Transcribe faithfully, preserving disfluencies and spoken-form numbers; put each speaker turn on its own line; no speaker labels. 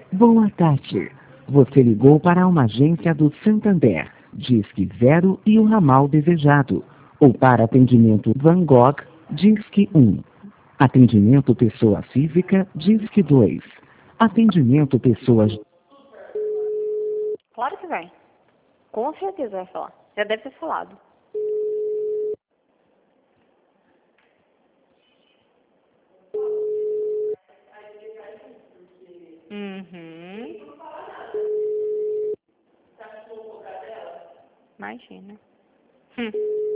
Boa tarde. Você ligou para uma agência do Santander, Disque Zero e o ramal desejado. Ou para atendimento Van Gogh, Disque um. Atendimento pessoa física, Disque dois. Atendimento pessoas...
Claro que vai. Com certeza vai falar. Já deve ter falado. Uhum. Imagina. Hum.